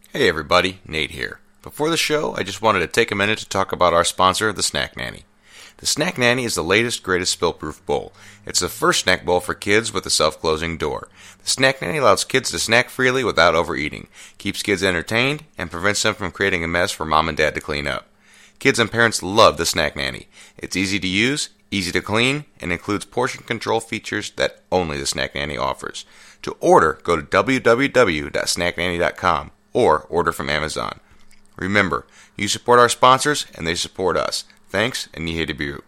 Hey everybody, Nate here. Before the show, I just wanted to take a minute to talk about our sponsor, the Snack Nanny. The Snack Nanny is the latest, greatest spill-proof bowl. It's the first snack bowl for kids with a self-closing door. The Snack Nanny allows kids to snack freely without overeating, keeps kids entertained, and prevents them from creating a mess for mom and dad to clean up. Kids and parents love the Snack Nanny. It's easy to use, easy to clean, and includes portion control features that only the Snack Nanny offers. To order, go to www.snacknanny.com. or order from Amazon. Remember, you support our sponsors and they support us. Thanks, and Nihei de Biru.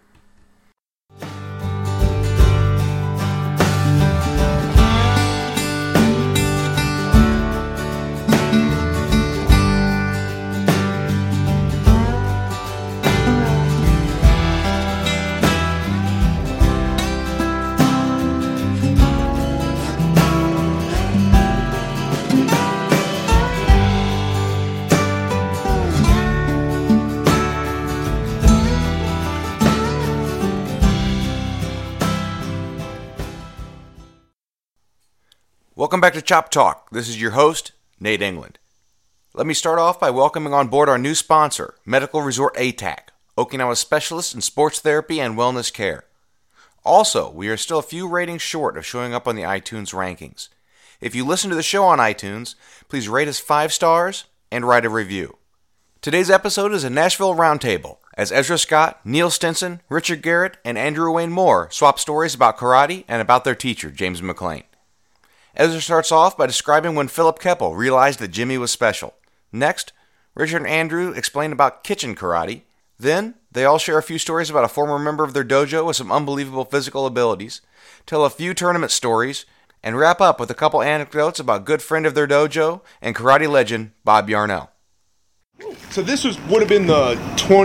Welcome back to Chop Talk. This is your host, Nate England. Let me start off by welcoming on board our new sponsor, Medical Resort ATAC, Okinawa specialist in sports therapy and wellness care. Also, we are still a few ratings short of showing up on the iTunes rankings. If you listen to the show on iTunes, please rate us 5 stars and write a review. Today's episode is a Nashville Roundtable, as Ezra Scott, Neil Stinson, Richard Garrett, and Andrew Wayne Moore swap stories about karate and about their teacher, James McClain. Ezra starts off by describing when Philip Keppel realized that Jimmy was special. Next, Richard and Andrew explain about kitchen karate. Then, they all share a few stories about a former member of their dojo with some unbelievable physical abilities, tell a few tournament stories, and wrap up with a couple anecdotes about a good friend of their dojo and karate legend, Bob Yarnell. So this would have been the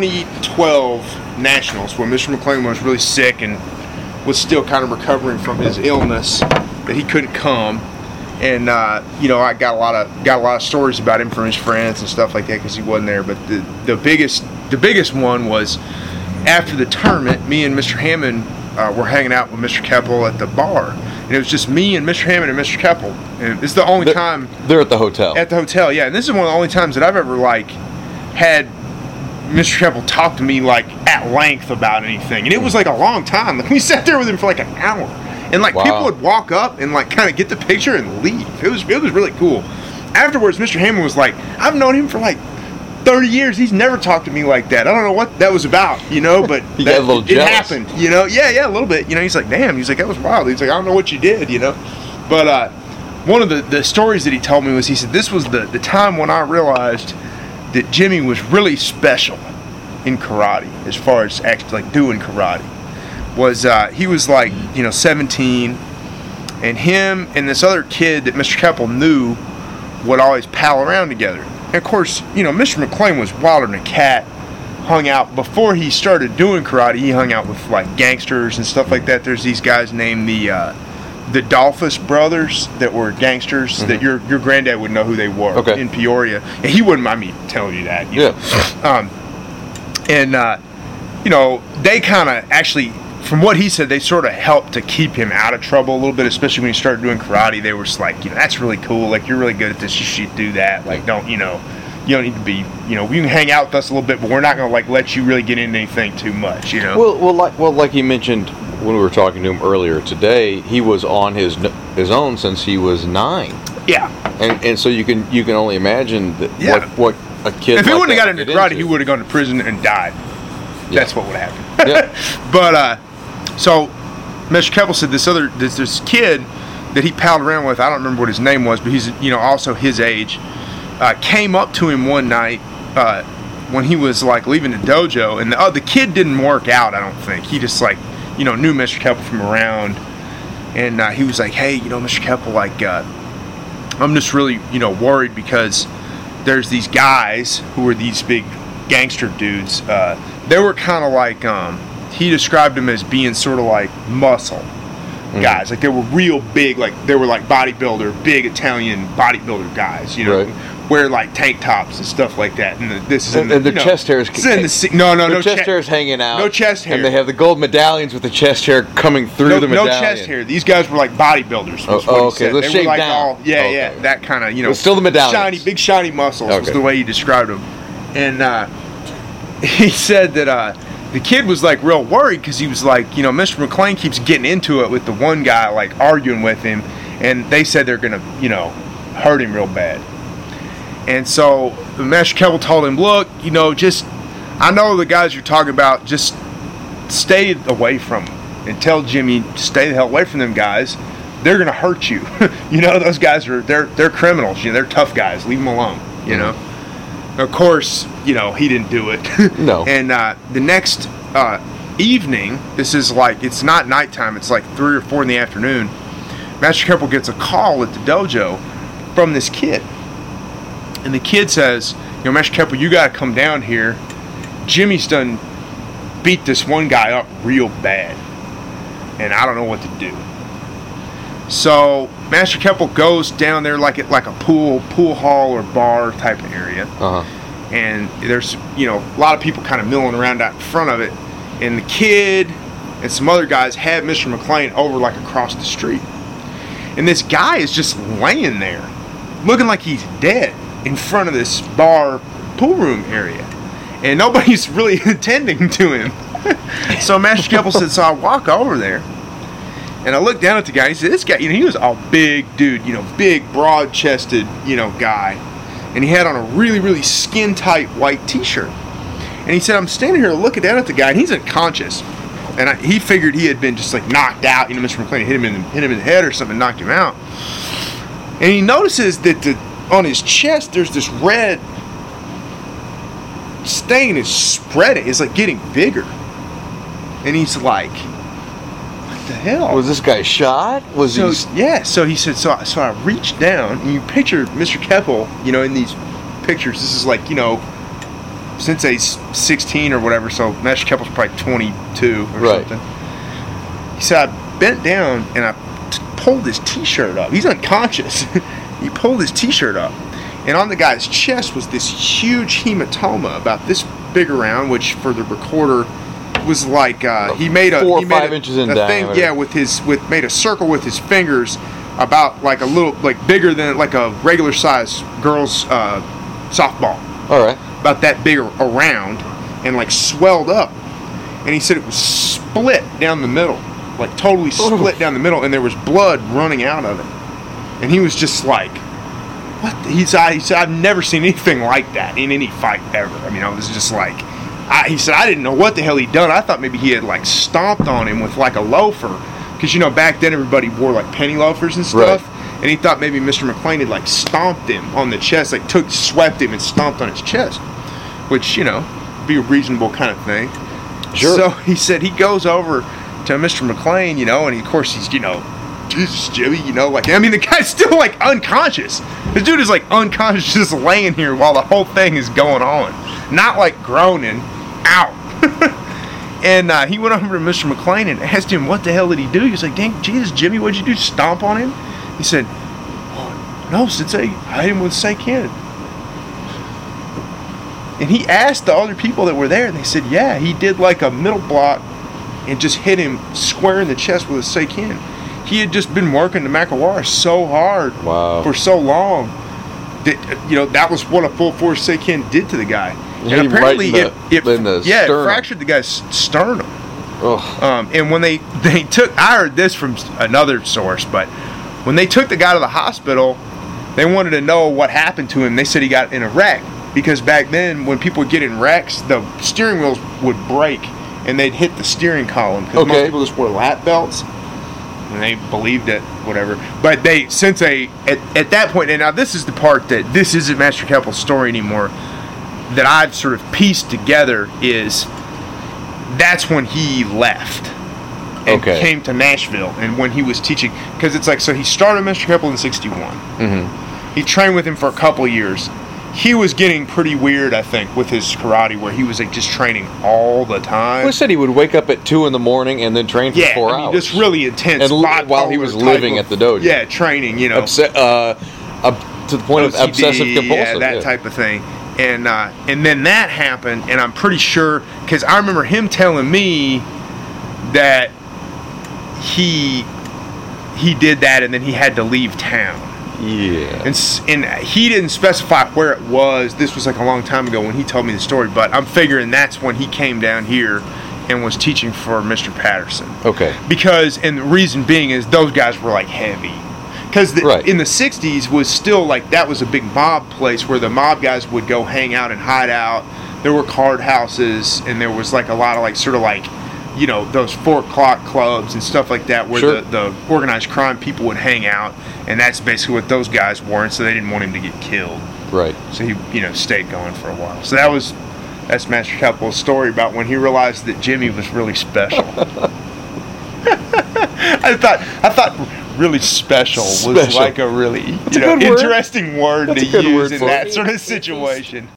2012 Nationals when Mr. McClain was really sick and was still kind of recovering from his illness, that he couldn't come, and I got a lot of stories about him from his friends and stuff like that because he wasn't there. But the biggest one was after the tournament, me and Mr. Hammond were hanging out with Mr. Keppel at the bar, and it was just me and Mr. Hammond and Mr. Keppel, and it's the only time they're at the hotel. At the hotel, yeah. And this is one of the only times that I've ever had Mr. Keppel talk to me at length about anything, and it was a long time. We sat there with him for an hour. And wow. People would walk up and kind of get the picture and leave. It was really cool. Afterwards, Mr. Hammond was like, "I've known him for 30 years. He's never talked to me like that. I don't know what that was about, but got a little it jealous. happened, Yeah, a little bit. He's like, damn. He's like, that was wild. He's like, I don't know what you did, But one of the stories that he told me was, he said, this was the time when I realized that Jimmy was really special in karate, as far as actually doing karate. Was he was 17, and him and this other kid that Mr. Keppel knew would always pal around together. And of course, Mr. McClain was wilder than a cat. Hung out before he started doing karate. He hung out with gangsters and stuff like that. There's these guys named the Dolphus brothers that were gangsters, that your granddad would know who they were, in Peoria, and he wouldn't mind me telling you that. They kind of actually, from what he said, they sort of helped to keep him out of trouble a little bit, especially when he started doing karate. They were just that's really cool. You're really good at this. You should do that. You don't need to be, we can hang out with us a little bit, but we're not going to let you really get into anything too much, Well, like he mentioned when we were talking to him earlier today, he was on his own since he was 9. Yeah. And so you can only imagine what a kid. If he wouldn't have got into karate, he would have gone to prison and died. Yeah. That's what would happen. Yeah. But so Mr. Keppel said this kid that he palled around with, I don't remember what his name was, but he's also his age, came up to him one night when he was leaving the dojo, and the kid didn't work out, I don't think. He just knew Mr. Keppel from around, and he was like, hey, Mr. Keppel, I'm just really worried because there's these guys who were these big gangster dudes. They were kind of he described them as being sort of muscle guys. They were real big, they were bodybuilder, big Italian bodybuilder guys, right. wear like tank tops and stuff like that. And this is and the chest hairs. No chest hairs hanging out. No chest hair. And they have the gold medallions with the chest hair coming through the medallion. No chest hair. These guys were like bodybuilders. Okay. They were like down. That kind of, But still the medallions. big shiny muscles was the way he described them. And he said that the kid was like real worried because he was like, Mr. McClain keeps getting into it with the one guy, like arguing with him, and they said they're gonna, hurt him real bad. And so Master Keppel told him, look, I know the guys you're talking about, just stay away from them and tell Jimmy to stay the hell away from them guys. They're going to hurt you. Those guys they're criminals. They're tough guys. Leave them alone, Of course, he didn't do it. No. And the next evening, this is like, it's not nighttime, it's like 3 or 4 in the afternoon, Master Keppel gets a call at the dojo from this kid. And the kid says, Master Keppel, you got to come down here. Jimmy's done beat this one guy up real bad. And I don't know what to do. So Master Keppel goes down there like a pool hall or bar type of area. Uh-huh. And there's, a lot of people kind of milling around out in front of it. And the kid and some other guys have Mr. McClain over like across the street. And this guy is just laying there, looking like he's dead in front of this bar pool room area. And nobody's really attending to him. So Master Keppel said, so I walk over there. And I looked down at the guy. And he said, this guy, he was a big dude, big, broad-chested, guy. And he had on a really, really skin-tight white T-shirt. And he said, I'm standing here looking down at the guy, and he's unconscious. And he figured he had been just like knocked out. Mr. McClain hit him in the head or something, knocked him out. And he notices that on his chest there's this red stain is spreading. It's like getting bigger. And he's like, what the hell? Was this guy shot? Yeah. So he said, so I reached down, and you picture Mr. Keppel, in these pictures. This is like, since he's 16 or whatever, so Master Keppel's probably 22 or something. He said, I bent down and I pulled his T-shirt up. He's unconscious. He pulled his T-shirt up. And on the guy's chest was this huge hematoma about this big around, which for the recorder was like he made a 4 or 5 inches in diameter. Thing, yeah, made a circle with his fingers about like a little bigger than like a regular size girl's softball. All right. About that big around, and like swelled up. And he said it was split down the middle, like totally split down the middle, and there was blood running out of it. And he was just like, what? He said, I've never seen anything like that in any fight ever. I was just like, he said, I didn't know what the hell he'd done. I thought maybe he had like stomped on him with like a loafer. Because, back then everybody wore like penny loafers and stuff. Right. And he thought maybe Mr. McClain had like stomped him on the chest, like swept him and stomped on his chest. Which, be a reasonable kind of thing. Sure. So he said he goes over to Mr. McClain, and of course he's, Jesus, Jimmy, the guy's still like unconscious. This dude is like unconscious, just laying here while the whole thing is going on. Not like groaning, ow. And he went over to Mr. McClain and asked him, what the hell did he do? He was like, dang, Jesus, Jimmy, what'd you do, stomp on him? He said, oh, no, Sensei, I hit him with a Seiken. And he asked the other people that were there, and they said, yeah, he did like a middle block and just hit him square in the chest with a Seiken. He had just been working the Makiwara so hard for so long that, that was what a full force Seiken did to the guy. And apparently it fractured the guy's sternum. And when they took, I heard this from another source, but when they took the guy to the hospital, they wanted to know what happened to him. They said he got in a wreck. Because back then, when people would get in wrecks, the steering wheels would break and they'd hit the steering column. Because most people just wore lap belts and they believed it, whatever. But at that point, and now this is the part that this isn't Master Keppel's story anymore, that I've sort of pieced together is that's when he left and came to Nashville. And when he was teaching, because it's like, so he started Master Keppel in 61. Mm-hmm. He trained with him for a couple years. He was getting pretty weird, I think, with his karate, where he was like just training all the time. Well, he said he would wake up at 2 in the morning and then train for 4 hours. Just really intense. And while he was living at the dojo. Yeah, training, to the point of OCD, obsessive compulsive. that type of thing. And then that happened, and I'm pretty sure, because I remember him telling me that he did that, and then he had to leave town. Yeah. And he didn't specify where it was. This was like a long time ago when he told me the story, but I'm figuring that's when he came down here and was teaching for Mr. Patterson. Okay. Because, and the reason being is those guys were like heavy. Because in the 60s was still like, that was a big mob place where the mob guys would go hang out and hide out. There were card houses, and there was like a lot of like sort of like, you know, those 4 o'clock clubs and stuff like that where Sure. the organized crime people would hang out, and that's basically what those guys were, and so they didn't want him to get killed. Right. So he, you know, stayed going for a while. So that's Master Capital's story about when he realized that Jimmy was really special. I thought really special was like a really interesting word to use in that sort of situation.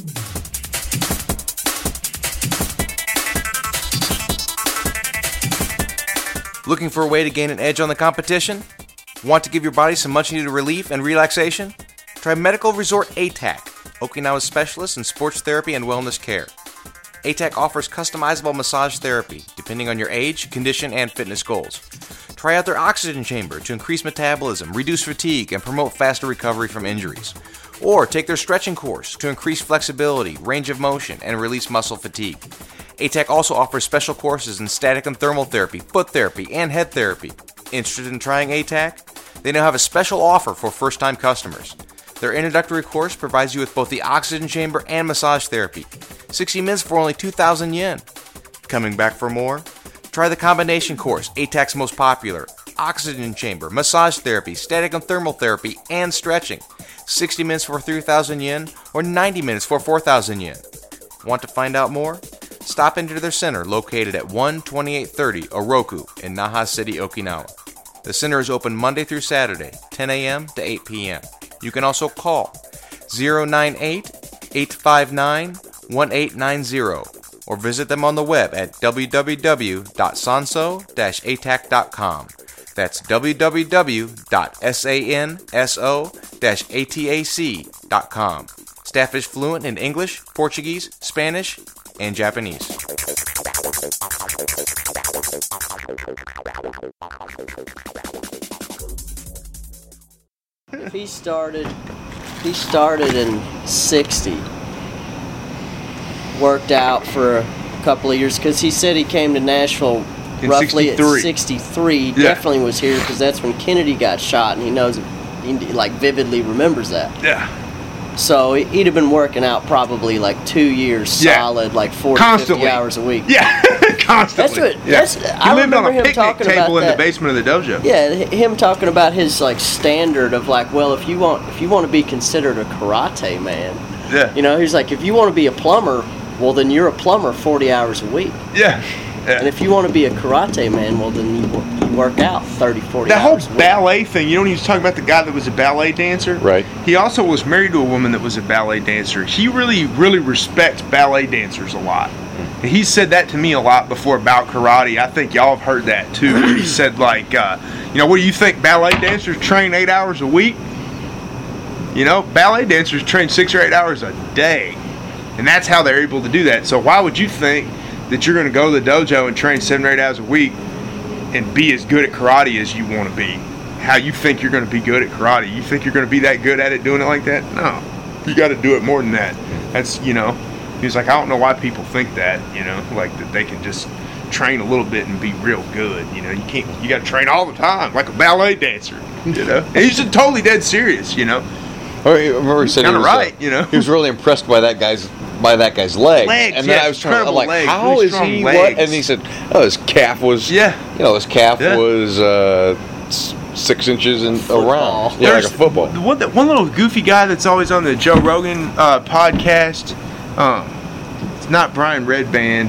Looking for a way to gain an edge on the competition? Want to give your body some much-needed relief and relaxation? Try Medical Resort ATAC, Okinawa's specialist in sports therapy and wellness care. ATAC offers customizable massage therapy, depending on your age, condition, and fitness goals. Try out their oxygen chamber to increase metabolism, reduce fatigue, and promote faster recovery from injuries. Or take their stretching course to increase flexibility, range of motion, and release muscle fatigue. ATAC also offers special courses in static and thermal therapy, foot therapy, and head therapy. Interested in trying ATAC? They now have a special offer for first-time customers. Their introductory course provides you with both the oxygen chamber and massage therapy. 60 minutes for only 2,000 yen. Coming back for more? Try the combination course, ATAC's most popular. Oxygen chamber, massage therapy, static and thermal therapy, and stretching. 60 minutes for 3,000 yen or 90 minutes for 4,000 yen. Want to find out more? Stop into their center located at 12830 Oroku in Naha City, Okinawa. The center is open Monday through Saturday, 10 a.m. to 8 p.m. You can also call 098-859-1890 or visit them on the web at www.sanso-atac.com. That's www.sanso-atac.com. Staff is fluent in English, Portuguese, Spanish, and Japanese. He started in 60. Worked out for a couple of years because he said he came to Nashville In roughly 63. at 63. Yeah. Definitely was here because that's when Kennedy got shot, and he knows, he like vividly remembers that. Yeah. So he'd have been working out probably like 2 years solid, like 40, 50 hours a week. Yeah, constantly. That's what. I lived on remember a him picnic talking about table in that. the basement of the dojo. Yeah, him talking about his like standard of like, well, if you want to be considered a karate man, Yeah. you know, he's like, if you want to be a plumber, well, then you're a plumber 40 hours a week. Yeah. And if you want to be a karate man, well, then you work out 30, 40 That whole hours a week. ballet thing, you know, when he was talking about the guy that was a ballet dancer? Right. He also was married to a woman that was a ballet dancer. He really, really respects ballet dancers a lot. And he said that to me a lot before about karate. I think y'all have heard that too. Where he said, like, you know, what do you think, ballet dancers train 8 hours a week? You know, ballet dancers train 6 or 8 hours a day. And that's how they're able to do that. So why would you think that you're going to go to the dojo and train 7 or 8 hours a week and be as good at karate as you want to be? How you think you're going to be good at karate? You think you're going to be that good at it doing it like that? No. You got to do it more than that. That's, you know, he's like, I don't know why people think that, you know, like that they can just train a little bit and be real good. You know, you can't, you got to train all the time like a ballet dancer, you know? And he's just totally dead serious, you know? I remember he said Kinda he was, right, you know? He was really impressed by that guy's legs. And then I was trying to, I'm like, legs, how really is strong he legs. what? And he said, oh, his calf was, you know, his calf was 6 inches around. Yeah, like a football. One little goofy guy that's always on the Joe Rogan podcast. It's not Brian Redband.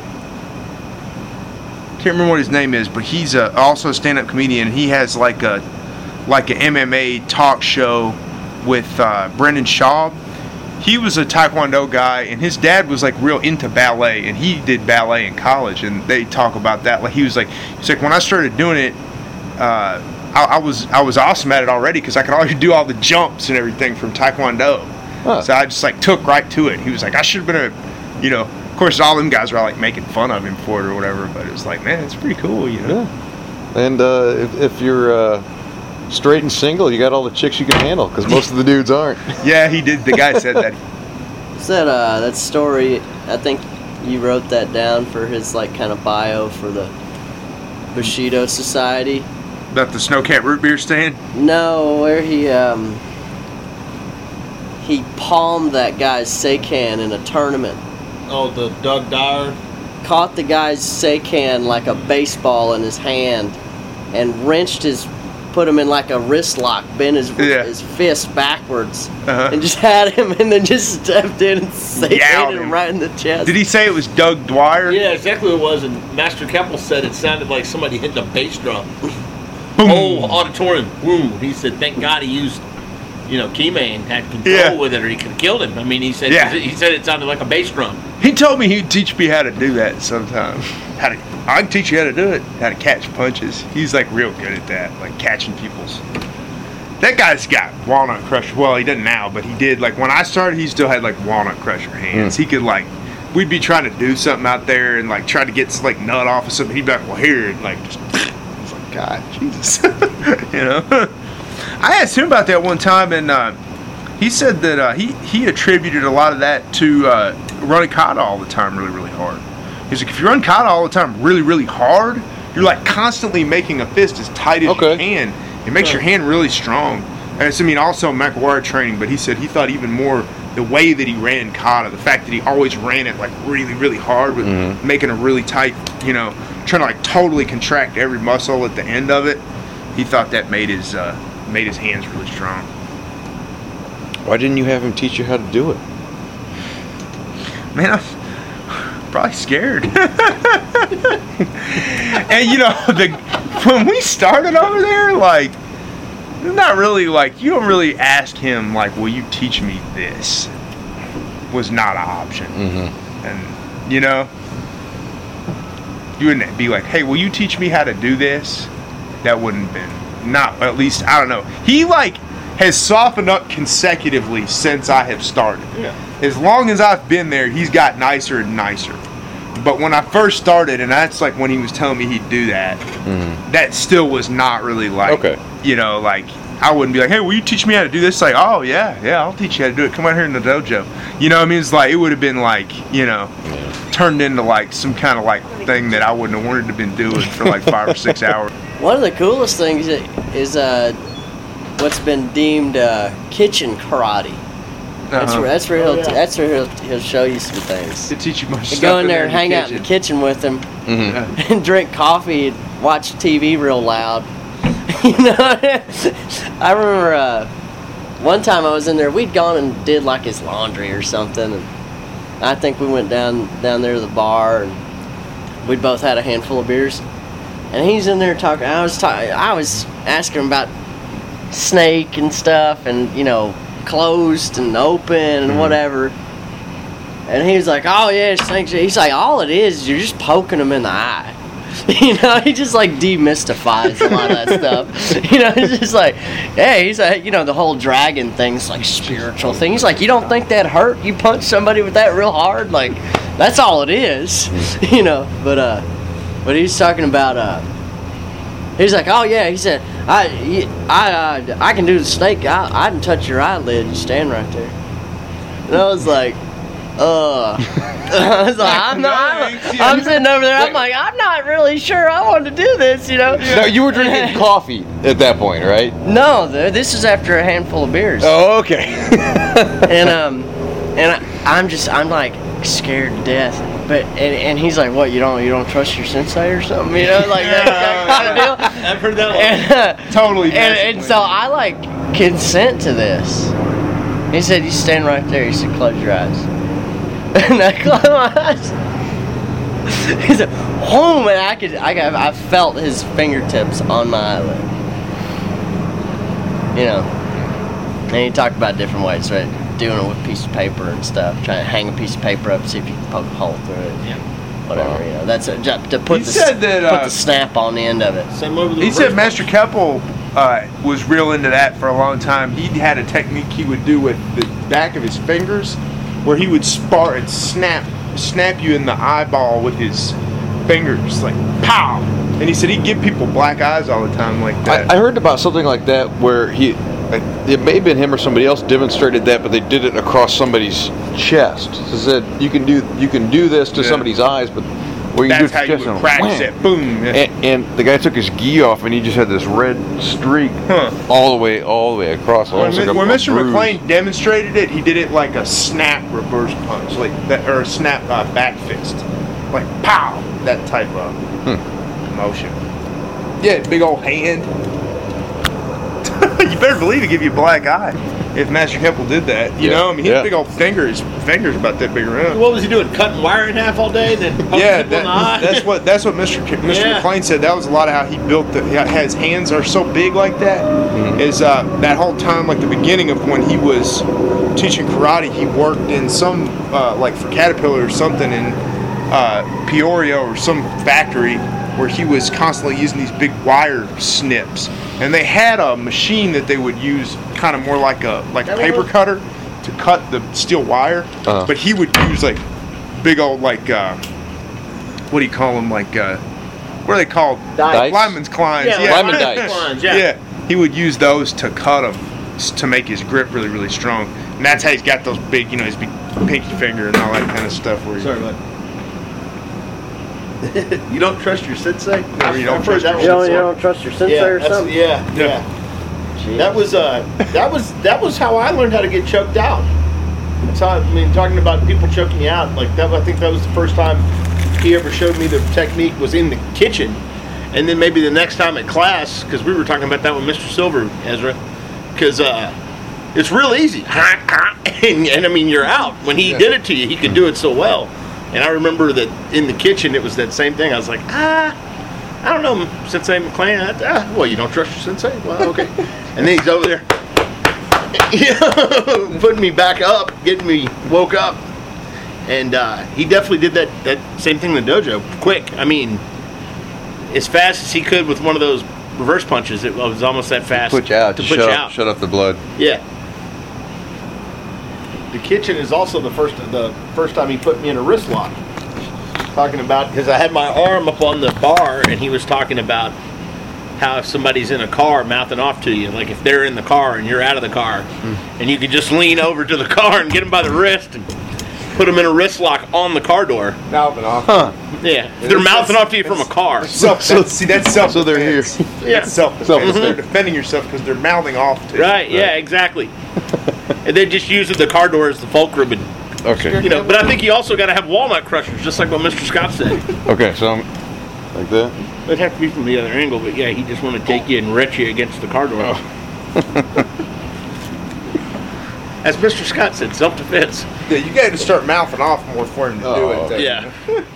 Can't remember what his name is, but he's also a stand-up comedian. He has like an MMA talk show with Brendan Schaub. He was a Taekwondo guy, and his dad was like real into ballet, and he did ballet in college. And they talk about that. Like he's like when I started doing it, I was awesome at it already because I could already do all the jumps and everything from Taekwondo. Huh. So I just like took right to it. He was like, I should have been of course all them guys were like making fun of him for it or whatever, but it was like, man, it's pretty cool, Yeah. And if you're straight and single, you got all the chicks you can handle because most of the dudes aren't. Yeah, he did. The guy said that. Is that story? I think you wrote that down for his like kind of bio for the Bushido Society. About the Snowcat root beer stand? No, where he palmed that guy's Seikan in a tournament. Oh, the Doug Dyer? Caught the guy's Seikan like a baseball in his hand and put him in like a wrist lock, bent his fist backwards, and just had him, and then just stepped in and Seikaned him right in the chest. Did he say it was Doug Dwyer? Yeah, exactly what it was, and Master Keppel said it sounded like somebody hitting a bass drum. Whole auditorium, boom. He said, thank God he used, Key-Man had control with it, or he could have killed him. I mean, he said it sounded like a bass drum. He told me he'd teach me how to do that sometime. I can teach you how to do it, how to catch punches. He's like real good at that, like catching people's. That guy's got walnut crusher. Well, he doesn't now, but he did. Like when I started, he still had like walnut crusher hands. He could like, we'd be trying to do something out there and like try to get like nut off of something. He'd be like, well, here, and like just. It's like, God, Jesus, I asked him about that one time, and he said that he attributed a lot of that to running kata all the time really, really hard. He's like, if you run kata all the time really, really hard, you're like constantly making a fist as tight as you can. It makes your hand really strong. And it's, also McGuire training, but he said he thought even more the way that he ran kata, the fact that he always ran it like really, really hard with making a really tight, trying to like totally contract every muscle at the end of it. He thought that made his hands really strong. Why didn't you have him teach you how to do it? Man, I'm probably scared. And when we started over there, like, not really like, you don't really ask him like, will you teach me this? Was not an option. And you wouldn't be like, hey, will you teach me how to do this? That wouldn't have been, not, at least, I don't know. He like has softened up consecutively since I have started. Yeah. As long as I've been there, he's got nicer and nicer. But when I first started, and that's like when he was telling me he'd do that, that still was not really like, like, I wouldn't be like, hey, will you teach me how to do this? Like, oh, yeah, I'll teach you how to do it. Come out here in the dojo. You know what I mean? It's like, it would have been like, turned into like some kind of like thing that I wouldn't have wanted to have been doing for like 5 or 6 hours. One of the coolest things is what's been deemed kitchen karate. That's where he'll show you some things. To teach you much stuff. Go in there and hang out in the kitchen with him, and drink coffee and watch TV real loud. I remember one time I was in there. We'd gone and did like his laundry or something, and I think we went down there to the bar, and we'd both had a handful of beers, and he's in there talking. I was asking him about Snake and stuff, and closed and open and whatever, and he was like, oh yeah, Snake. He's like, all it is you're just poking him in the eye. He just like demystifies a lot of that stuff. It's just like, hey, he's like, the whole dragon thing's like spiritual thing. He's like, you don't think that hurt? You punch somebody with that real hard? Like, that's all it is. But he's talking about he's like, oh yeah, he said, I can do the snake. I can touch your eyelid. You stand right there. And I was like, I was like, I'm sitting over there. I'm like, I'm not really sure I want to do this. No, you were drinking coffee at that point, right? No, this is after a handful of beers. Oh, okay. I'm like scared to death. But and he's like, what? You don't trust your sensei or something? Like that kind of deal. I've heard that one. Totally. And so I like consent to this. He said, you stand right there. He said, close your eyes. And I closed my eyes. He said, oh man, I felt his fingertips on my eyelid. And he talked about different ways, right? Doing it with a piece of paper and stuff, trying to hang a piece of paper up, see if you can poke a hole through it. Yeah. Whatever, that's to put the snap on the end of it. He said Master Keppel was real into that for a long time. He had a technique he would do with the back of his fingers, where he would spar and snap you in the eyeball with his fingers, like pow. And he said he'd give people black eyes all the time like that. I heard about something like that where it may have been him or somebody else demonstrated that, but they did it across somebody's chest. So it said you can do this to somebody's eyes, but where you that's do it to how you would practice it. Boom. Yeah. And the guy took his gi off, and he just had this red streak all the way across. When Mr. McClain demonstrated it, he did it like a snap reverse punch, like that, or a snap back fist, like pow, that type of motion. Yeah, big old hand. You better believe he give you a black eye if Master Keppel did that. You know, I mean, he had big old fingers about that big around. What was he doing? Cutting wire in half all day, then poking people in the eye? That's what Mr. McClain said. That was a lot of how he built his hands are so big like that. Mm-hmm. Is that whole time, like the beginning of when he was teaching karate, he worked in some like for Caterpillar or something in Peoria or some factory where he was constantly using these big wire snips. And they had a machine that they would use kind of more like a paper cutter to cut the steel wire. But he would use like big old what do you call them? Like what are they called? Dice. Lineman's clines. Yeah, lineman dice. Yeah. He would use those to cut them to make his grip really, really strong. And that's how he's got those big, his big pinky finger and all that kind of stuff. Sorry, bud. You don't trust your sensei? No, you don't trust You don't trust your sensei or something? Yeah. Jeez. That was how I learned how to get choked out. That's how, talking about people choking you out, like that. I think that was the first time he ever showed me the technique was in the kitchen, and then maybe the next time at class, because we were talking about that with Mr. Silver, Ezra, because it's real easy, and I mean you're out. When he did it to you, he could do it so well. And I remember that in the kitchen, it was that same thing. I was like, I don't know, Sensei McClain. Well, you don't trust your sensei? Well, okay. And then he's over there, putting me back up, getting me woke up. And he definitely did that same thing in the dojo, quick. I mean, as fast as he could with one of those reverse punches. It was almost that fast. To shut up the blood. Yeah. The kitchen is also the first time he put me in a wrist lock. Talking about, because I had my arm up on the bar, and he was talking about how if somebody's in a car mouthing off to you, like if they're in the car and you're out of the car, and you could just lean over to the car and get them by the wrist and put them in a wrist lock on the car door. Mouthing off. Yeah, they're mouthing off to you from a car. That's self-defense. So they're here. Yeah, that's self-defense. They're defending yourself because they're mouthing off to you. Right. Yeah. Exactly. And they're just using the car door as the fulcrum. And, okay. But I think you also got to have walnut crushers, just like what Mr. Scott said. Okay, so I'm like that. It'd have to be from the other angle, but yeah, he just want to take you and wrench you against the car door. Oh. As Mr. Scott said, self-defense. Yeah, you got to start mouthing off more for him to do it. Yeah.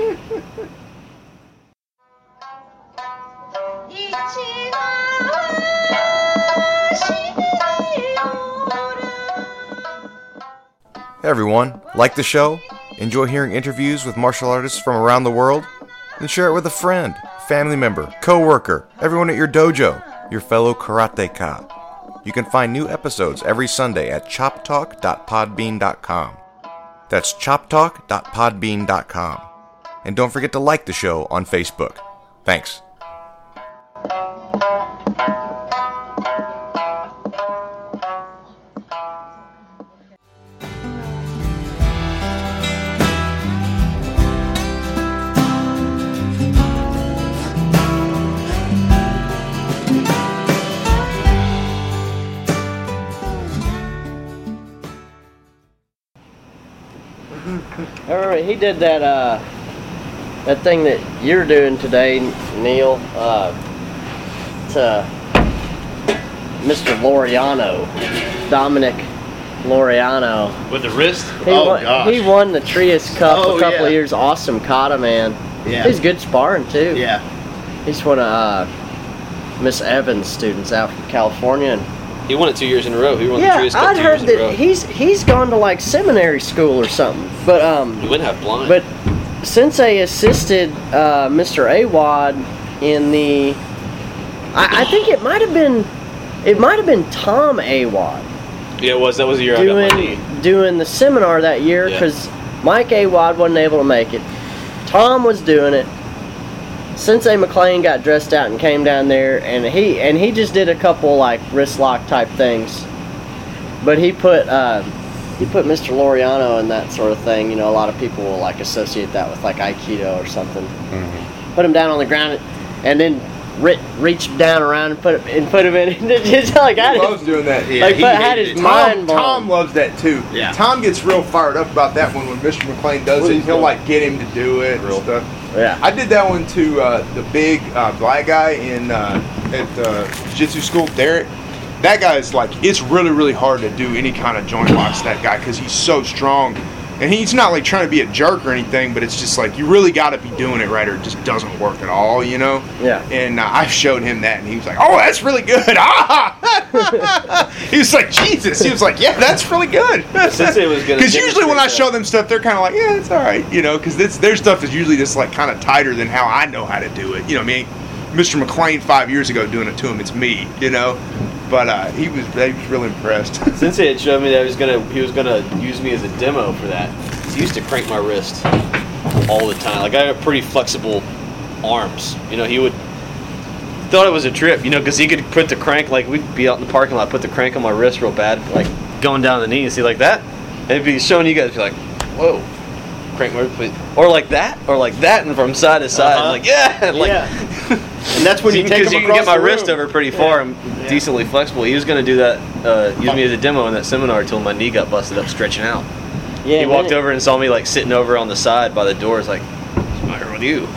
Hey everyone, like the show? Enjoy hearing interviews with martial artists from around the world? Then share it with a friend, family member, co-worker, everyone at your dojo, your fellow karateka. You can find new episodes every Sunday at choptalk.podbean.com. That's choptalk.podbean.com. And don't forget to like the show on Facebook. Thanks. I remember he did that thing that you're doing today, Neil, to Mr. Laureano, Dominic Laureano. With the wrist? Gosh. He won the Trias Cup a couple of years. Awesome kata, man. Yeah. He's good sparring, too. Yeah. He's one of Miss Evans' students out from California. And he won it 2 years in a row. He won the Trias Cup 2 years in a row. I'd heard that he's gone to like seminary school or something. But he wouldn't have blind. But Sensei assisted Mr. Awad in the. I think it might have been It might have been Tom Awad Yeah, it was. That was the year I got my knee. doing the seminar that year Yeah. because Mike Awad wasn't able to make it. Tom was doing it. Sensei McLean got dressed out and came down there, and he just did a couple like wrist lock type things, but he put Mr. Laureano and that sort of thing. You know, a lot of people will like associate that with like Aikido or something. Mm-hmm. Put him down on the ground, and then reached down around and put him in. It's like He loves doing that. Yeah, like he had hated his it. mind blown. Tom loves that too. Yeah. Tom gets real fired up about that one when Mr. McLean does it. He'll like get him to do it and stuff. Yeah. I did that one to the big black guy at jiu-jitsu school, Derek. That guy's like, it's really, really hard to do any kind of joint locks, that guy, because he's so strong. And he's not like trying to be a jerk or anything, but it's just like you really got to be doing it right or it just doesn't work at all, you know? Yeah. And I showed him that, and he was like, oh, that's really good. Ah! He was like, Jesus. He was like, yeah, that's really good. Sensei was gonna Because usually when I demonstrate show that. them stuff, they're kind of like, yeah, it's all right, you know, because their stuff is usually just like kind of tighter than how I know how to do it. You know, I mean, Mr. McLean 5 years ago doing it to him, it's me, you know? But he was really impressed. Sensei had showed me that he was gonna use me as a demo for that. He used to crank my wrist all the time. Like I have pretty flexible arms. You know, he thought it was a trip. You know, because he could put the crank, like we'd be out in the parking lot, put the crank on my wrist real bad, like going down the knee and see like that, and it'd be showing you guys, be like, whoa, crank my wrist, please. Or like that, and from side to side, like yeah, like. Yeah. And that's when you take Because him you can across get my the wrist room. over pretty far. I'm decently flexible. He was going to do that, use me as a demo in that seminar until my knee got busted up stretching out. Yeah. He walked over and saw me like sitting over on the side by the doors, like, "What's the matter with you?"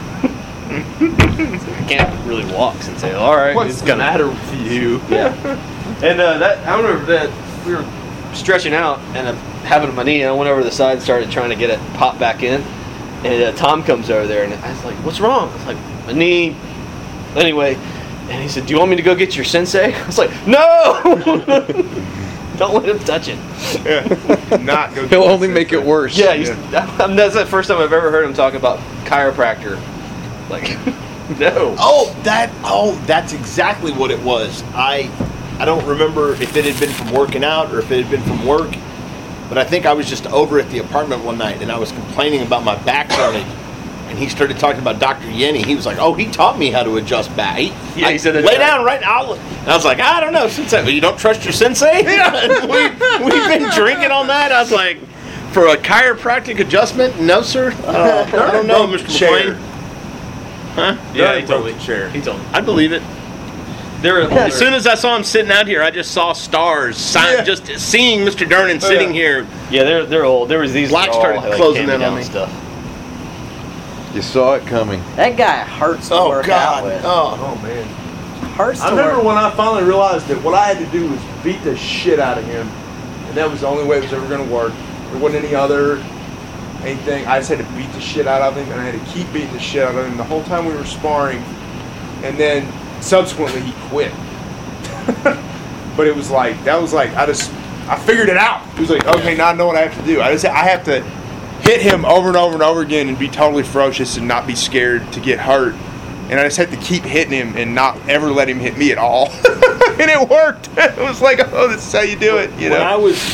I can't really walk and say, "All right, What's it's the gonna matter with you? Yeah. And I remember that we were stretching out and having my knee, and I went over to the side and started trying to get it popped back in. And Tom comes over there, and I was like, "What's wrong?" I was like, "My knee." Anyway, and he said, "Do you want me to go get your sensei?" I was like, "No! Don't let him touch it." Yeah. Not go. He'll only make it worse. Yeah, that's the first time I've ever heard him talk about chiropractor. Like, no. That's exactly what it was. I don't remember if it had been from working out or if it had been from work, but I think I was just over at the apartment one night and I was complaining about my back hurting. And he started talking about Dr. Yenny. He was like, "Oh, he taught me how to adjust back." He said, "Lay down right now." And I was like, "I don't know, sensei. You don't trust your sensei?" We've been drinking on that. I was like, "For a chiropractic adjustment, no, sir. I don't know, Mr. McLean." Huh? Yeah, he told me. Chair. He told me. I believe it. As soon as I saw him sitting out here, I just saw stars. Just seeing Mr. Durnan sitting here. Yeah, they're old. There was these Black all, started like, closing in on hand-me-down me. stuff. You saw it coming. That guy hurts to work out with. Oh man. Hurts to I remember work. when I finally realized that what I had to do was beat the shit out of him, and that was the only way it was ever going to work. There wasn't anything. I just had to beat the shit out of him, and I had to keep beating the shit out of him the whole time we were sparring, and then subsequently he quit. But it was like I figured it out. It was like, okay, now I know what I have to do. I have to hit him over and over and over again and be totally ferocious and not be scared to get hurt. And I just had to keep hitting him and not ever let him hit me at all. And it worked. It was like, oh, this is how you do it, you know? When I was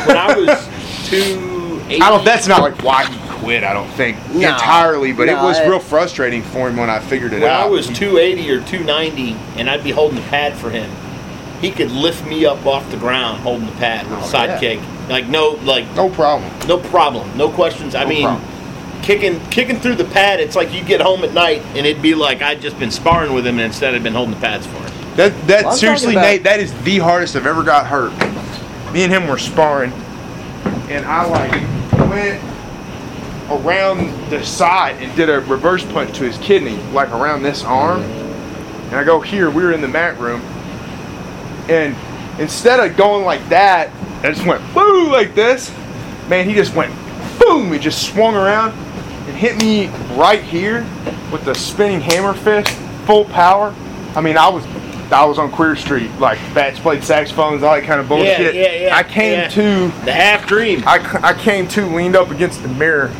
280. That's not like why he quit, I don't think, entirely, but it was real frustrating for him when I figured it When out. I was 280 or 290 and I'd be holding the pad for him, he could lift me up off the ground holding the pad with a side kick. No problem. No problem. No questions. I mean, kicking through the pad, it's like you get home at night and it'd be like I'd just been sparring with him and instead I'd been holding the pads for him. That seriously, Nate, that is the hardest I've ever got hurt. Me and him were sparring, and I went around the side and did a reverse punch to his kidney, like around this arm. And I go here, we were in the mat room, and instead of going like that, I just went boo like this. Man, he just went boom. He just swung around and hit me right here with the spinning hammer fist, full power. I mean, I was on Queer Street, like bats played saxophones, all that kind of bullshit. Yeah. I came to the half dream. I came to, leaned up against the mirror,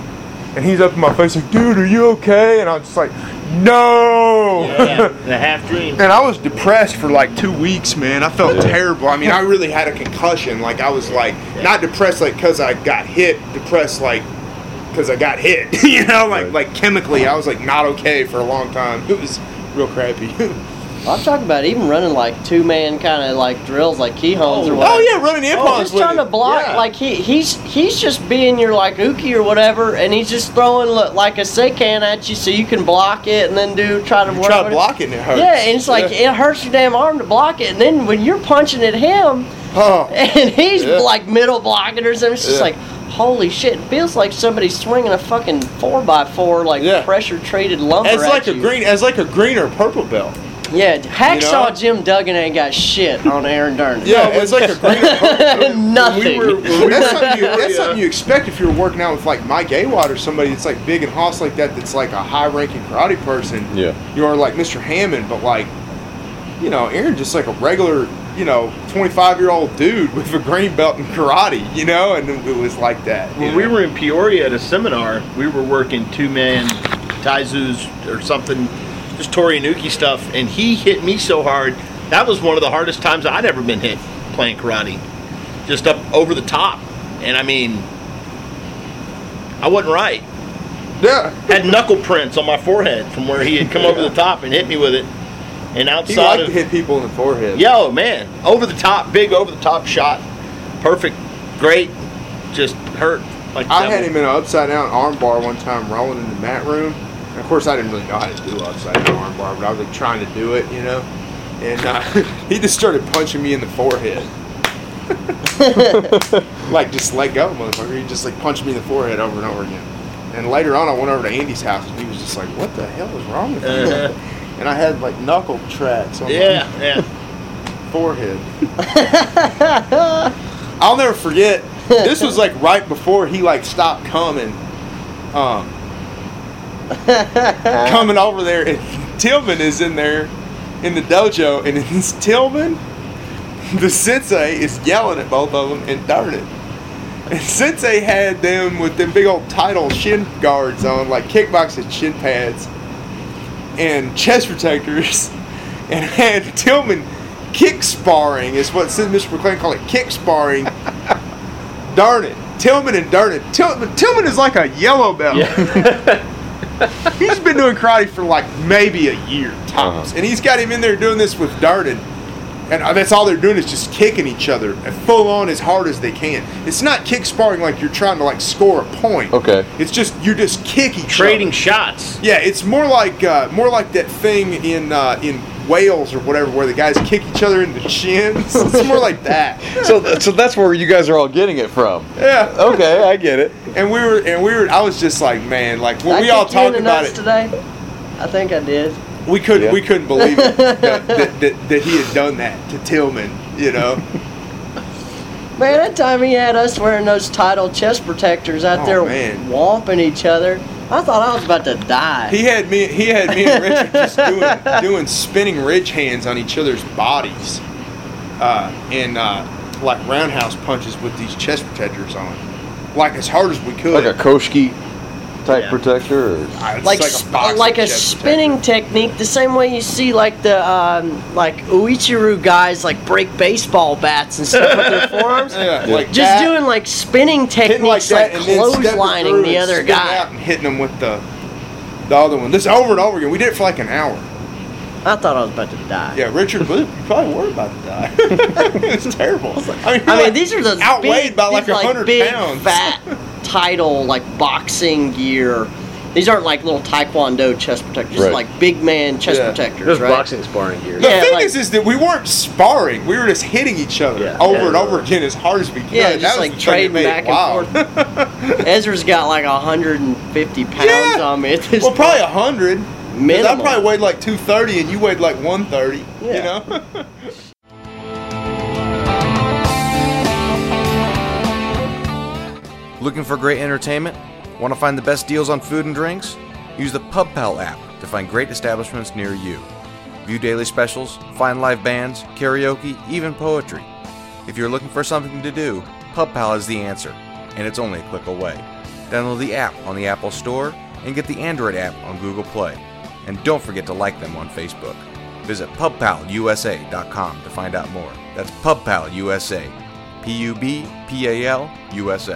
And he's up in my face like, dude, are you okay? And I was just like, no. Yeah, the half dream. And I was depressed for like 2 weeks, man. I felt terrible. I mean, I really had a concussion. Like, I was like, not depressed like because I got hit, depressed like because I got hit. You know, like chemically, I was like not okay for a long time. It was real crappy. I'm talking about even running like 2-man kind of like drills, like Keyhones or whatever. Oh yeah, running impulse. Just trying to block, like he's just being your like Uki or whatever, and he's just throwing like a Seikan at you so you can block it, and then try to block it and it hurts. Yeah, and it's like it hurts your damn arm to block it, and then when you're punching at him, and he's like middle blocking or something, it's just like, holy shit! It feels like somebody's swinging a fucking 4x4 like pressure treated lumber. As like a green or purple belt. Yeah, Hacksaw Jim Duggan ain't got shit on Aaron Durness. Yeah, it's like a green or purple. Nothing. That's something you expect if you're working out with like Mike Awad or somebody that's like big and hoss like that. That's like a high-ranking karate person. Yeah. You're like Mr. Hammond, but like, you know, Aaron just like a regular, you know, 25-year-old dude with a green belt in karate. You know, and it was like that. When we were in Peoria at a seminar, we were working 2-man Taizus or something. Just Tori Inuki stuff, and he hit me so hard. That was one of the hardest times I'd ever been hit playing karate. Just up over the top. And I mean, I wasn't right. Yeah. Had knuckle prints on my forehead from where he had come over the top and hit me with it. And outside he liked to hit people in the forehead. Yo, man. Over the top, big over the top shot. Perfect. Great. Just hurt. Like I had him in an upside down arm bar one time rolling in the mat room. And of course, I didn't really know how to do upside down arm bar, but I was like trying to do it, you know. And he just started punching me in the forehead. Like, just let go, motherfucker. He just like punched me in the forehead over and over again. And later on, I went over to Andy's house, and he was just like, "What the hell is wrong with you?" And I had like knuckle tracks on my forehead. I'll never forget. This was like right before he like stopped coming. Coming over there, and Tillman is in there in the dojo, and it's Tillman, the sensei, is yelling at both of them and darn it. And Sensei had them with them big old title shin guards on, like kickboxing shin pads and chest protectors, and had Tillman kick sparring, is what Mr. McLean called it, kick sparring. Darn it. Tillman and darn it. Tillman is like a yellow belt. Yeah. He's been doing karate for like maybe a year tops. And he's got him in there doing this with Darden. And that's all they're doing is just kicking each other full on as hard as they can. It's not kick sparring like you're trying to like score a point. Okay. It's just you just kick each other. Trading shots. Yeah, it's more like that thing in Wales or whatever where the guys kick each other in the shins. It's more like that. So that's where you guys are all getting it from. Yeah. Okay, I get it. And we were. I was just like, man, like when we all talked about it today. I think I did. We couldn't believe it that he had done that to Tillman, you know. Man, that time he had us wearing those title chest protectors out there whomping each other. I thought I was about to die. He had me and Richard just doing spinning ridge hands on each other's bodies, and like roundhouse punches with these chest protectors on, like as hard as we could. Like a Koshki type protector, or? Like a spinning technique, the same way you see like the like Uichiru guys like break baseball bats and stuff with their forearms. Yeah, like just that, doing like spinning techniques, like clotheslining the other guy out and hitting them with the other one. This over and over again. We did it for like an hour. I thought I was about to die. Yeah, Richard Bluth, you probably were about to die. It's terrible. I mean, these are those outweighed big, by like 100 big, pounds. Fat title like boxing gear. These aren't like little taekwondo chest protectors. These are like big man chest protectors, Those right? boxing sparring gear. The thing is that we weren't sparring. We were just hitting each other over and over again as hard as we could. Yeah, just like trading back and forth. Ezra's got like 150 pounds on me at this point. Probably 100. Minimum. I probably weighed like 230 and you weighed like 130. Yeah. You know? Looking for great entertainment? Want to find the best deals on food and drinks? Use the PubPal app to find great establishments near you. View daily specials, find live bands, karaoke, even poetry. If you're looking for something to do, PubPal is the answer, and it's only a click away. download the app on the Apple Store, and get the Android app on Google Play. And don't forget to like them on Facebook. Visit PubPalUSA.com to find out more. That's PubPal USA. PUBPAL USA.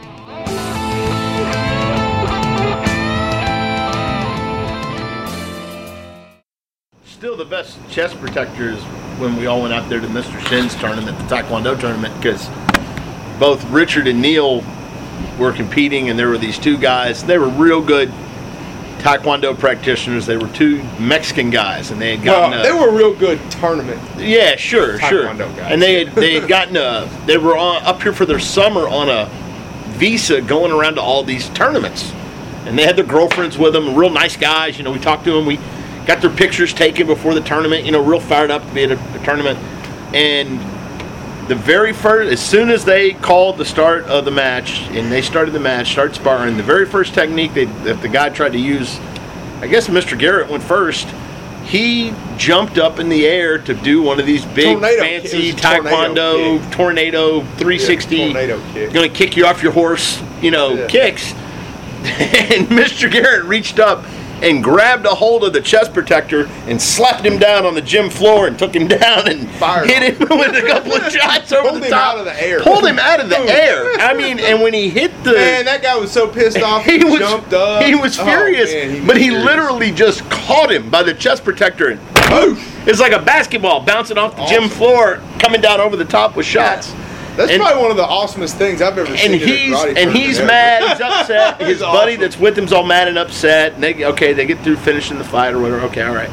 Still the best chest protectors when we all went out there to Mr. Shin's tournament, the Taekwondo tournament, because both Richard and Neil were competing, and there were these two guys. They were real good Taekwondo practitioners. They were two Mexican guys, and they had gotten they were real good tournament. Yeah, sure. Taekwondo guys. And they had gotten they were up here for their summer on a visa going around to all these tournaments, and they had their girlfriends with them. Real nice guys. We talked to them. We got their pictures taken before the tournament. Real fired up to be at a tournament. And the very first, as soon as they called the start of the match, and they started sparring, the very first technique that the guy tried to use, I guess Mr. Garrett went first. He jumped up in the air to do one of these big, fancy Taekwondo tornado 360. Yeah, tornado kick. Going to kick you off your horse, kicks. And Mr. Garrett reached up and grabbed a hold of the chest protector and slapped him down on the gym floor and took him down and hit him with a couple of shots over the top. Pulled him out of the air. Pulled him out of the air. I mean, and when he hit the... Man, that guy was so pissed off. He jumped up. He was furious. He literally just caught him by the chest protector and poof! It's like a basketball bouncing off the gym floor, coming down over the top with shots. That's probably one of the awesomest things I've ever seen. And he's mad. He's upset. His buddy that's with him's all mad and upset. And they get through finishing the fight or whatever. Okay, all right.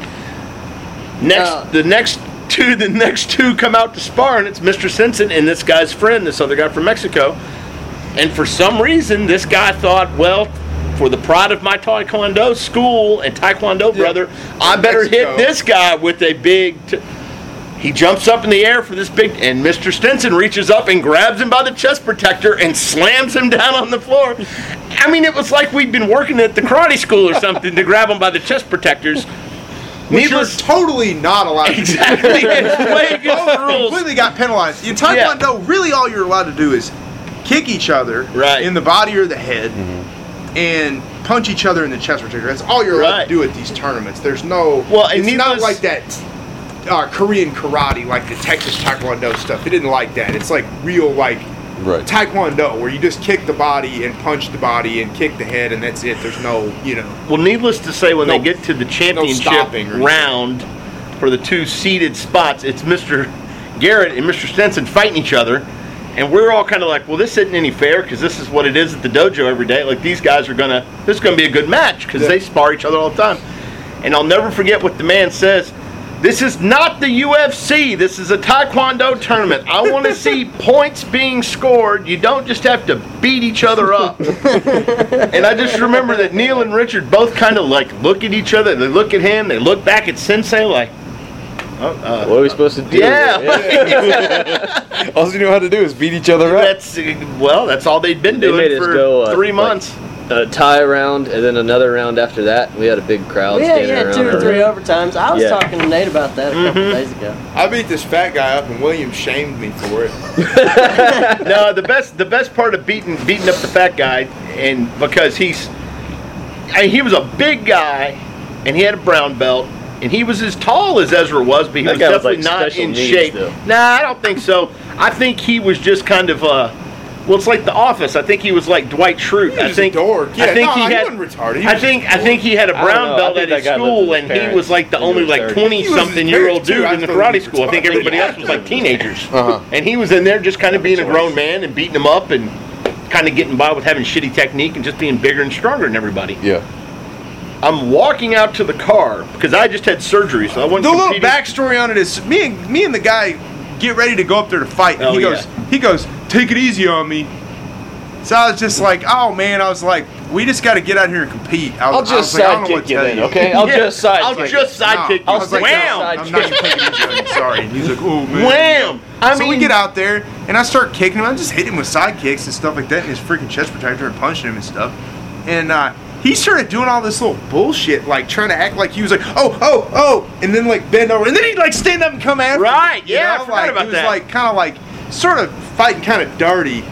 The next two come out to spar, and it's Mr. Simpson and this guy's friend, this other guy from Mexico. And for some reason, this guy thought, well, for the pride of my Taekwondo school and Taekwondo brother, I better hit this guy with a big. He jumps up in the air for this big, and Mr. Stinson reaches up and grabs him by the chest protector and slams him down on the floor. I mean, it was like we'd been working at the karate school or something to grab him by the chest protectors. Which you're totally not allowed to do. Exactly. It's way against the rules. Completely got penalized. In Taekwondo, really all you're allowed to do is kick each other in the body or the head and punch each other in the chest protector. That's all you're allowed to do at these tournaments. There's no... Well, it's not like that... Korean karate, like the Texas Taekwondo stuff. It didn't like that. It's like real, Taekwondo, where you just kick the body and punch the body and kick the head, and that's it. There's no, Well, needless to say, when they get to the championship round for the two seeded spots, it's Mr. Garrett and Mr. Stinson fighting each other, and we're all kind of like, well, this isn't any fair because this is what it is at the dojo every day. Like, these guys this is going to be a good match because they spar each other all the time. And I'll never forget what the man says. This is not the UFC. This is a Taekwondo tournament. I want to see points being scored. You don't just have to beat each other up. And I just remember that Neil and Richard both kind of look at each other. They look at him. They look back at Sensei like, what are we supposed to do? Yeah. All you know how to do is beat each other up. That's all they'd been doing for 3 months. A tie round and then another round after that. We had a big crowd standing around. 2 or 3 overtimes. I was talking to Nate about that a couple days ago. I beat this fat guy up and William shamed me for it. No, the best part of beating up the fat guy, and because he was a big guy and he had a brown belt and he was as tall as Ezra was, but he was definitely not in shape. Nah, I don't think so. I think he was just kind of well, it's like The Office. I think he was like Dwight Schrute. I think a dork. Yeah, he wasn't retarded. I think he had a brown belt at his school, and he was like the only 20-something-year-old dude in the karate school. I think everybody else was like teenagers, and he was in there just kind of being a grown man and beating them up and kind of getting by with having shitty technique and just being bigger and stronger than everybody. Yeah. I'm walking out to the car because I just had surgery, so I went. The little backstory on it is me and the guy get ready to go up there to fight. And he goes, take it easy on me. So I was just like, oh man, I was like, we just got to get out here and compete. I'll just sidekick you then, okay? I'll just sidekick you. I was like, wham! I'm not even taking it easy on you, sorry. And he's like, oh man. Wham! So we get out there, and I start kicking him. I just hit him with side kicks and stuff like that, and his freaking chest protector and punching him and stuff. And he started doing all this little bullshit, like trying to act like he was like, oh, and then like bend over, and then he'd like stand up and come after me. Right, yeah, I forgot about that. He was like kind of like sort of fighting kind of dirty.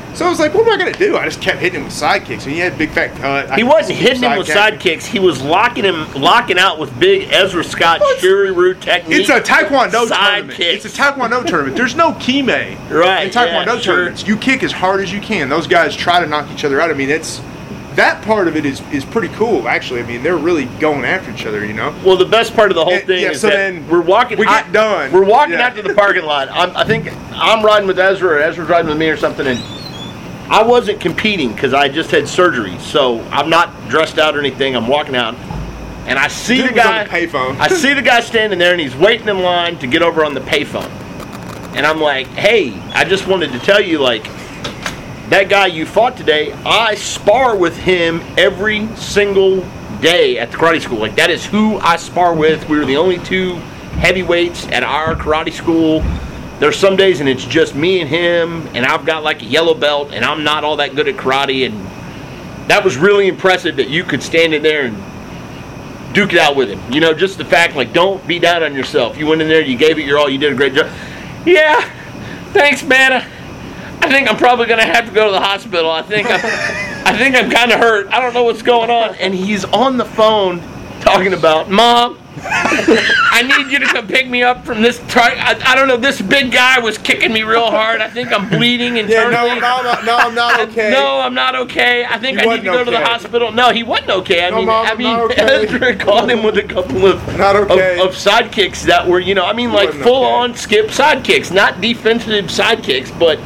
So I was like, what am I going to do? I just kept hitting him with sidekicks, and he had big fat cut. He wasn't hitting him with sidekicks. He was locking out with big Ezra Scott Shuri-Ryu technique. It's a Taekwondo tournament. Kicks. It's a Taekwondo tournament. There's no kime right, in Taekwondo tournaments. You kick as hard as you can. Those guys try to knock each other out. I mean, that part of it is pretty cool, actually. I mean, they're really going after each other, you know? Well, the best part of the whole thing is that we're walking. We get done. We're walking out to the parking lot. I think I'm riding with Ezra, or Ezra's riding with me or something, and I wasn't competing because I just had surgery, so I'm not dressed out or anything. I'm walking out, and I see the guy. On the payphone. I see the guy standing there, and he's waiting in line to get over on the payphone. And I'm like, hey, I just wanted to tell you, like, that guy you fought today, I spar with him every single day at the karate school. Like, that is who I spar with. We were the only two heavyweights at our karate school. There's some days and it's just me and him, and I've got like a yellow belt, and I'm not all that good at karate. And that was really impressive that you could stand in there and duke it out with him. You know, just the fact, like, don't be down on yourself. You went in there, you gave it your all, you did a great job. Yeah, thanks, man. I think I'm probably gonna have to go to the hospital. I think I'm kind of hurt. I don't know what's going on. And he's on the phone talking about, Mom, I need you to come pick me up from this. I don't know. This big guy was kicking me real hard. I think I'm bleeding internally. No, I'm not okay. No, I'm not okay. I think I need to go to the hospital. No, he wasn't okay. I mean, okay. Ezra caught him with a couple of sidekicks that were, you know, I mean, like full on skip sidekicks, not defensive sidekicks, but.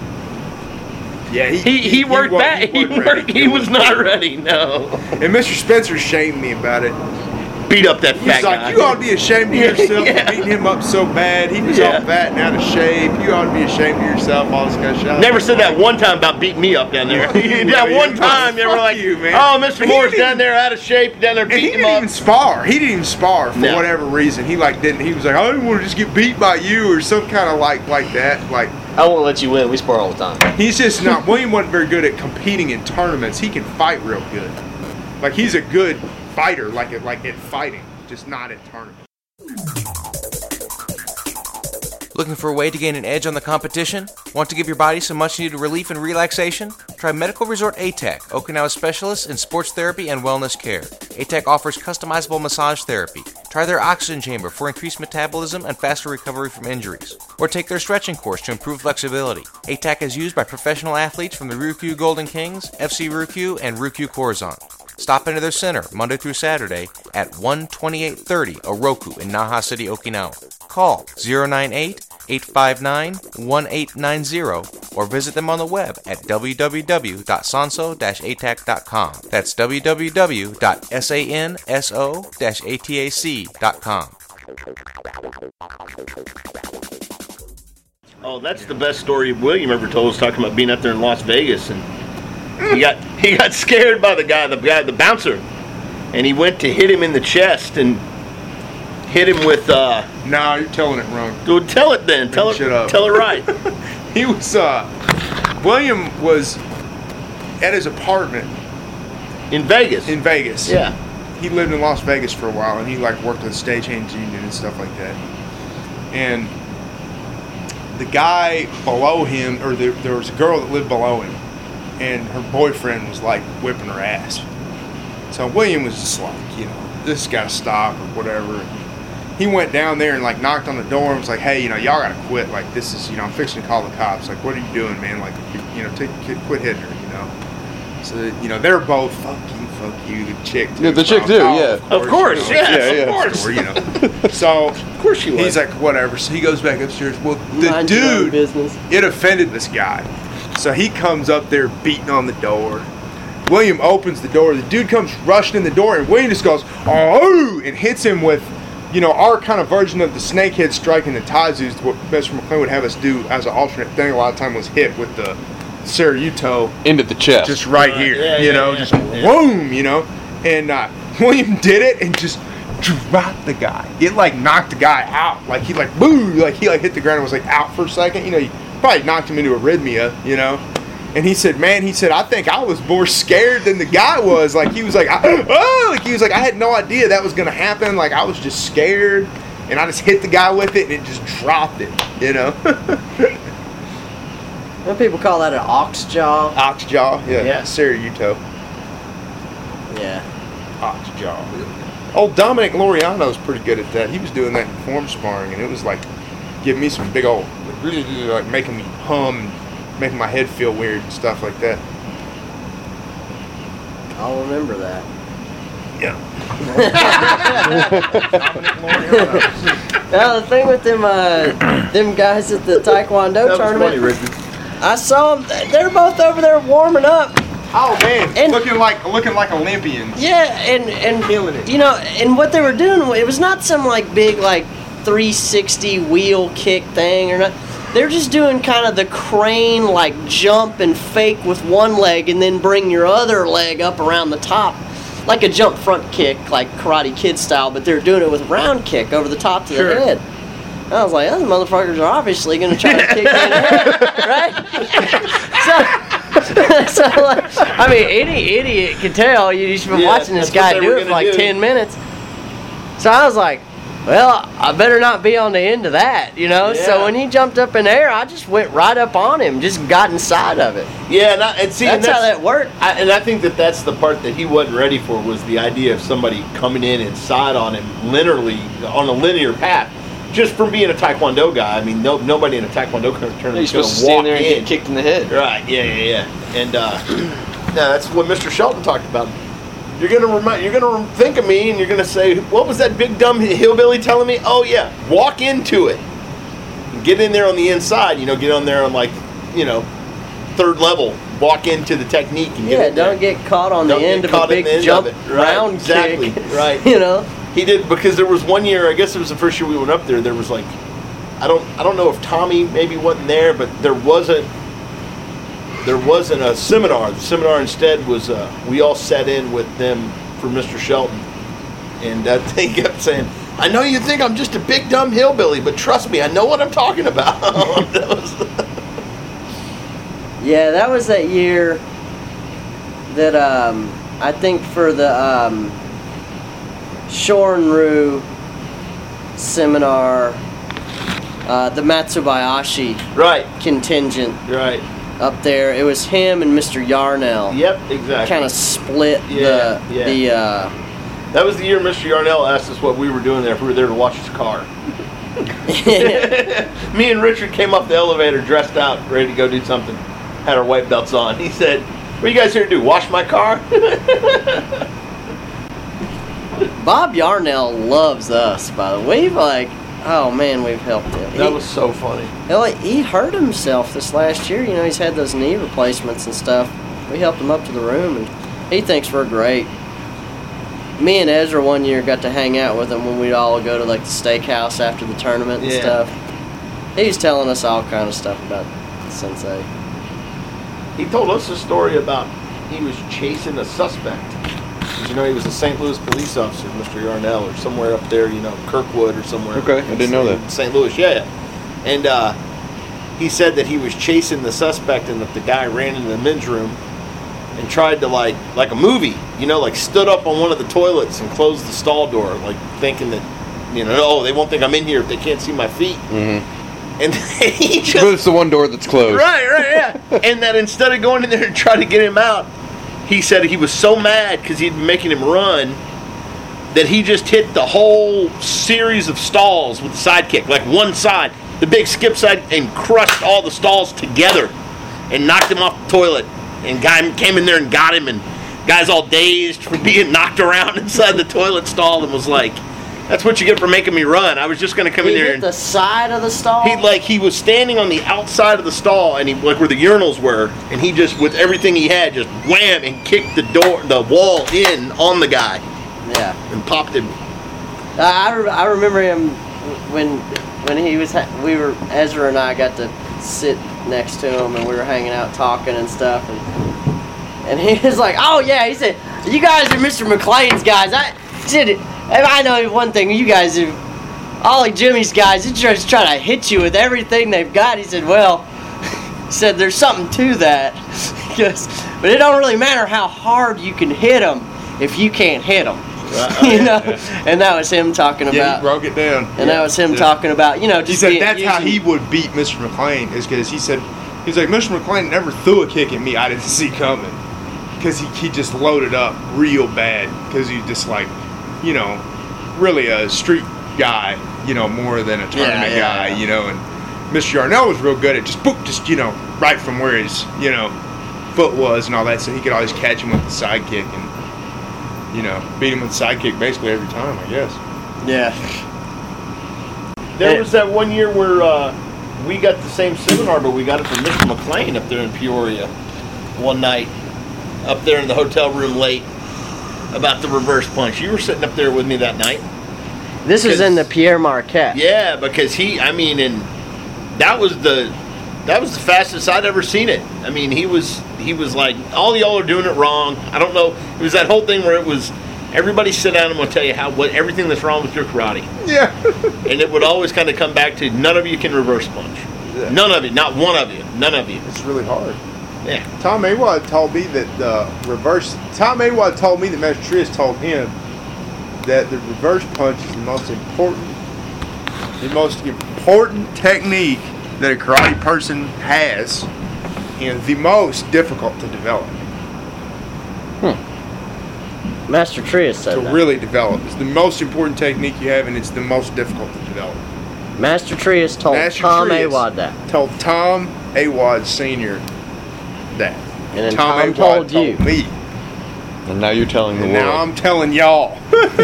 Yeah, he worked back. He was not ready. No. And Mr. Spencer shamed me about it. Beat up that fat guy. He's like, you ought to be ashamed of yourself for beating him up so bad. He was all fat and out of shape. You ought to be ashamed of yourself. All this kind of shit. Never said that one time about beating me up down there. That one time they were like, oh, Mr. Moore's down there out of shape, down there beating him up. He didn't even spar for whatever reason. He didn't. He was like, I didn't want to just get beat by you or some kind of like that. Like, I won't let you win. We spar all the time. He's just not. William wasn't very good at competing in tournaments. He can fight real good. Like, he's a good fighter, like at fighting, just not at tournaments. Looking for a way to gain an edge on the competition? Want to give your body some much-needed relief and relaxation? Try Medical Resort ATAC, Okinawa specialist in sports therapy and wellness care. ATAC offers customizable massage therapy. Try their oxygen chamber for increased metabolism and faster recovery from injuries. Or take their stretching course to improve flexibility. ATAC is used by professional athletes from the Ryukyu Golden Kings, FC Ryukyu, and Ryukyu Korzan. Stop into their center Monday through Saturday at 12830 Oroku in Naha City, Okinawa. Call 098-859-1890 or visit them on the web at www.sanso-atac.com. That's www.sanso-atac.com. Oh, that's the best story William ever told us, talking about being up there in Las Vegas, and he got scared by the bouncer, and he went to hit him in the chest and hit him with No, you're telling it wrong. Dude, tell it then. Tell it right. He was William was at his apartment in Vegas. Yeah. He lived in Las Vegas for a while, and he worked with the Stagehands Union and stuff like that. And the guy below him, or there was a girl that lived below him, and her boyfriend was whipping her ass. So William was just like, this got to stop or whatever. He went down there and knocked on the door and was like, hey, y'all got to quit. This is, I'm fixing to call the cops. What are you doing, man? Quit hitting her, So, they're both, fuck you, the chick too. Yeah, the chick too, yeah. Of course, yeah. Of course. So, of course she was. He's like, whatever. So he goes back upstairs. Well, the dude, it offended this guy. So he comes up there beating on the door. William opens the door. The dude comes rushing in the door, and William just goes, oh, and hits him with, our kind of version of the snakehead striking the Tazus, what Mr. McLean would have us do as an alternate thing a lot of time was hit with the Saryuto. Into the chest. Just right here, just boom, And William did it and just dropped the guy. It knocked the guy out. He boo, he hit the ground and was out for a second. He probably knocked him into arrhythmia, And he said, I think I was more scared than the guy was. He was I had no idea that was going to happen. I was just scared. And I just hit the guy with it, and it just dropped it, Some people call that an ox jaw. Ox jaw. Yeah. Yeah. Ceruto. Yeah. Ox jaw. Old Dominic Loriano's pretty good at that. He was doing that in form sparring, and it was like giving me some big old, like making me hum, and making my head feel weird and stuff like that. I'll remember that. Yeah. Now the thing with them guys at the Taekwondo That was funny, tournament, Richard. I saw them. They're both over there warming up. Oh man, And- looking like Olympians. Yeah, and Killing it. you know, and what they were doing, it was not some like big like 360 wheel kick thing or not. They're just doing kind of the crane like jump and fake with one leg and then bring your other leg up around the top. Like a jump front kick, like Karate Kid style, but they're doing it with a round kick over the top to Sure. the head. I was like, those motherfuckers are obviously going to try to kick me in the head, right? So like, I mean, any idiot can tell. You've been Yeah, watching this that's what guy they do were it for gonna like do. 10 minutes. So I was like, well, I better not be on the end of that, you know? Yeah. So when he jumped up in the air, I just went right up on him, just got inside of it. Yeah, and see, That's how that worked. And I think that's the part that he wasn't ready for, was the idea of somebody coming in inside on him linearly on a linear path. Just from being a Taekwondo guy, I mean, nobody in a Taekwondo tournament You're is going supposed to to walk stand there and in. get kicked in the head. Right? Yeah. And no, that's what Mr. Shelton talked about. You're gonna think of me, and you're gonna say, "What was that big dumb hillbilly telling me?" Oh yeah, walk into it. Get in there on the inside. You know, get on there on like, you know, third level. Walk into the technique and Yeah, get in there. don't get caught on Don't the get end of caught a in big the end jump of it. Right, round exactly, kick. right. You know? He did, because there was one year, I guess it was the first year we went up there. There was like, I don't know if Tommy maybe wasn't there, but there wasn't a seminar. The seminar instead was we all sat in with them for Mr. Shelton, and they kept saying, "I know you think I'm just a big dumb hillbilly, but trust me, I know what I'm talking about." That was Yeah, that was that year that I think for the Shorin-ryu seminar, the Matsubayashi right, contingent right. up there, it was him and Mr. Yarnell. Yep, exactly. Kind of split Yeah, the That was the year Mr. Yarnell asked us what we were doing there, if we were there to wash his car. Me and Richard came up the elevator dressed out, ready to go do something. Had our white belts on. He said, "What are you guys here to do? Wash my car?" Bob Yarnell loves us, by the way. We've oh man, we've helped him. That was so funny. He hurt himself this last year. You know, he's had those knee replacements and stuff. We helped him up to the room, and he thinks we're great. Me and Ezra one year got to hang out with him when we'd all go to like the steakhouse after the tournament and Yeah. stuff. He was telling us all kind of stuff about Sensei. He told us a story about he was chasing a suspect. 'Cause, you know, he was a St. Louis police officer, Mr. Yarnell, or somewhere up there, you know, Kirkwood or somewhere. Okay, I didn't know that. St. Louis, yeah. And he said that he was chasing the suspect and that the guy ran into the men's room and tried to, like a movie, you know, like stood up on one of the toilets and closed the stall door, like thinking that, you know, oh, they won't think I'm in here if they can't see my feet. Mm-hmm. And then he just... But it's the one door that's closed. Right, yeah. And that instead of going in there and trying to get him out, he said he was so mad because he'd been making him run that he just hit the whole series of stalls with the sidekick, like one side, the big skip side, and crushed all the stalls together and knocked him off the toilet. And guy came in there and got him, and guy's all dazed from being knocked around inside the toilet stall and was like, "That's what you get for making me run. I was just going to come He in there hit and..." the side of the stall. He was standing on the outside of the stall, and he, like where the urinals were, and he just, with everything he had, just wham and kicked the wall in on the guy Yeah. and popped him. I remember him when he was Ezra and I got to sit next to him and we were hanging out talking and stuff, and he was like, "Oh yeah," he said, "You guys are Mr. McLean's guys." I know one thing, you guys are all of Jimmy's guys. They're just trying to hit you with everything they've got. He said, "Well," he said, "there's something to that." But it don't really matter how hard you can hit them if you can't hit them. You know, and that was him talking Yeah, about. he broke it down. And that was him talking about, you know, just He said that's how using- he would beat Mr. McLean, is because he said He's like, Mr. McClain never threw a kick at me I didn't see coming. Because he just loaded up real bad. Because he's just like, you know, really a street guy, you know, more than a tournament guy, you know. And Mr. Yarnell was real good at just, you know, right from where his, you know, foot was and all that. So he could always catch him with the sidekick and, you know, beat him with the sidekick basically every time, I guess. Yeah. There was that one year where we got the same seminar, but we got it from Mr. McClain up there in Peoria one night, up there in the hotel room late, about the reverse punch. You were sitting up there with me that night. This is in the Pierre Marquette. Yeah, because and that was the fastest I'd ever seen it. I mean, he was like, all y'all are doing it wrong. I don't know. It was that whole thing where it was, everybody sit down and we'll tell you everything that's wrong with your karate. Yeah. And it would always kind of come back to, none of you can reverse punch. Yeah. None of you, not one of you, none of you. It's really hard. Yeah. Tom Aywad told me that Tom Aywad told me that Master Trias told him that the reverse punch is the most important technique that a karate person has, and the most difficult to develop. Master Trias said that. To really develop. It's the most important technique you have, and it's the most difficult to develop. Master Trias told Tom Aywad that. Told Tom Aywad Sr. that. And then Tom told you. Me. And now you're telling the And world. now I'm telling y'all.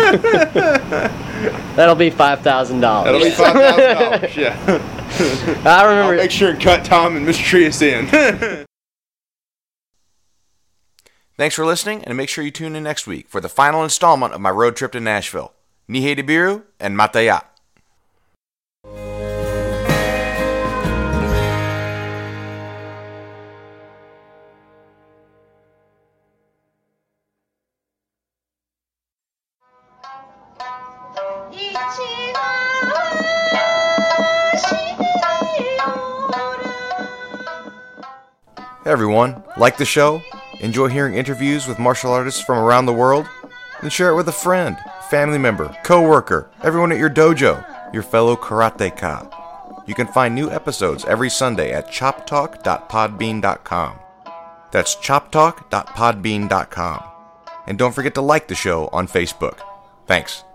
That'll be $5,000. That'll be $5,000. Yeah. I remember. I'll make sure and cut Tom and Mr. Trias in. Thanks for listening, and make sure you tune in next week for the final installment of my road trip to Nashville. Nihei Debiru and Mataya. Hey everyone, like the show? Enjoy hearing interviews with martial artists from around the world? Then share it with a friend, family member, co-worker, everyone at your dojo, your fellow karateka. You can find new episodes every Sunday at choptalk.podbean.com. That's choptalk.podbean.com. And don't forget to like the show on Facebook. Thanks.